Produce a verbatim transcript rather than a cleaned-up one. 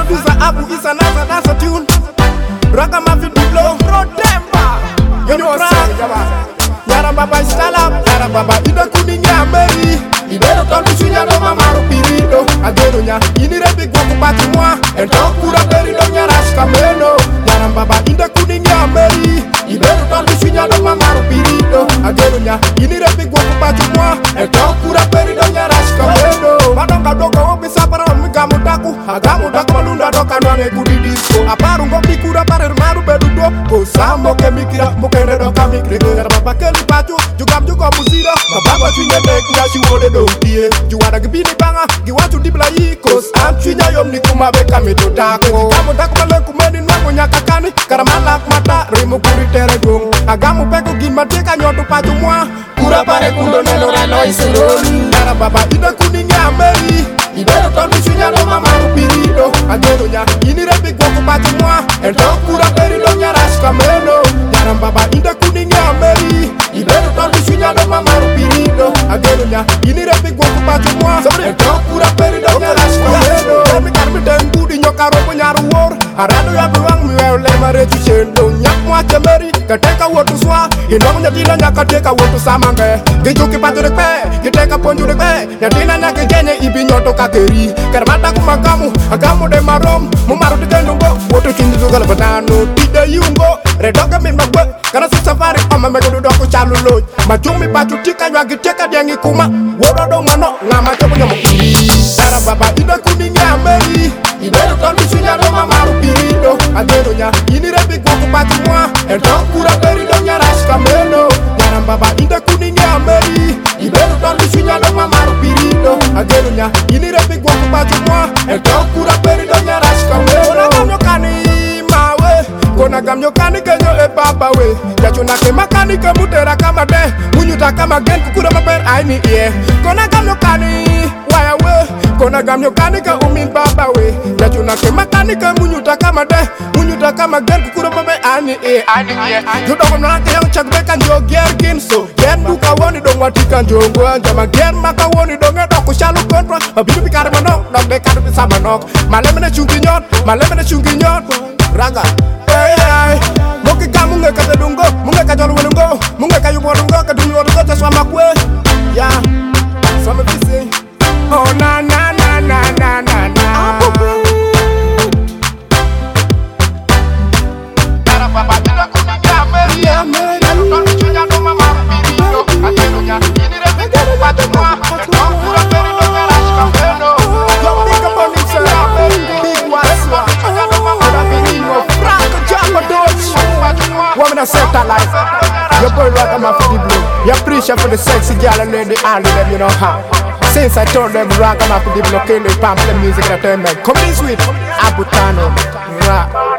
producer Abu is another that's a tune. Raka Mafi Diplo, Rotemba. You know say, Yara Baba style up, Yara Baba ida kuninga meri. Ida to bisunya do mamaru pirido. Ageronya, ini rebi kwa kupati mwa. Ento kura perido nyarash kameno. Yara Baba ida kuninga meri. Ida to bisunya do mamaru pirido. Ageronya, ini rebi kwa kupati mwa. Ento kura perido nyarash kameno. Madonga dogo obisa para migamu daku. Agamu daku malunda doka nwane kudi disco. Aparu ngopi kura pare maru bedudo. Kosamo ke mikira mokere doka mikire. Yara Baba keli pachu, jugam juga musida. Baba chunya nek nyashi wode do tie. Juara gibini banga, giwatu dibla yi. Cause I'm chunya yom ni kuma beka mito dako. Kamu dako male kumeni nwango nyakakani. Karamala kumata, remo kuri tere gong. Agamu peko gimateka nyoto pachu mwa. Kura pare kundo neno rano isoloni. Yara Baba ida kuninga meri. Ida tondi chunya no mamaru pirido. Agero nya, ini rebi kwa kupati mwa. Ento kura perido nyarash kameno. Yara Baba ida kuninga meri. Ida tondi chunya no mamaru pirido. Agero nya, ini rebi kwa kupati mwa. Ento kura perido nyarash kameno. Kami karmi dengu di nyoka robo nyaru wor. Arado ya beruang miweo lema retu shendo. Nyak mwa chemeri, kateka wotu swa. Hindong nyatina nyakateka wotu samange. Gijuki patu dekpe, kiteka ponju dekpe. Nyatina nyake genye ibi nyoto kakeri. Karmata kumakamu, agamu de marom. Mumaru di gendungo, wotu chindi zugala banano. Tide yungo, redoga min magwe. Kana si safari, ama megodu doko chalu loj. Majumi patu tika nywagi teka diengi kuma. Wodo do mano, ngama chobo nyomo kuri. Yara Baba ida kuninga meri. Ida tondi sunya do mamaru pirido. Agero nya, ini rebi kwa kupati mwa. Ento kura perido nyarash kameno. Yara Baba ida kuninga meri. Ida tondi sunya do mamaru pirido. Agero nya, ini rebi kwa kupati mwa. Ento kura perido nyarash kameno. Kona gamyo kani mawe. Kona gamyo kani genyo e baba we. Yachuna ke makani ke mutera kama de. Munyuta kama gen kukura maper aini iye. Kona gamyo kani waya we. Kona gamyo kani ke umin baba we. Yachuna ke makani ke munyuta kama de. Munyuta kama gen kukura maper aini iye. Aini iye. Yudogo mnake yang chakbe kan jo gerkin so. Gen duka woni dong wati kan jongo anjama. Gen maka woni dong edoko shalu kontra. Abidu pikare manok, dong dekadu bisa manok. Malemene chungi nyot, malemene chungi nyot. Raga. Hey, hey. Moki ka munge ka tedungo, munge ka jolu wenungo, munge ka yubo dungo, ka dunyo dungo jaswa makwe. Yeah, so me busy. Oh na na na na na na na. Yara Baba ida kuninga meri, ya meri. Tondi chunya no mamaru pirido, agero nya, ini rebi kwa kupati mwa. Ento kura perido nyarash kameno. Yo big up on himself, big waswa. Woman I set that life. Your boy Raka Mafi Diplo. You appreciate for the sexy girl and lady and them, you know how. Since I told them Raka Mafi Diplo, kill the pamphlet music entertainment. Come this week, Abutano. Rap.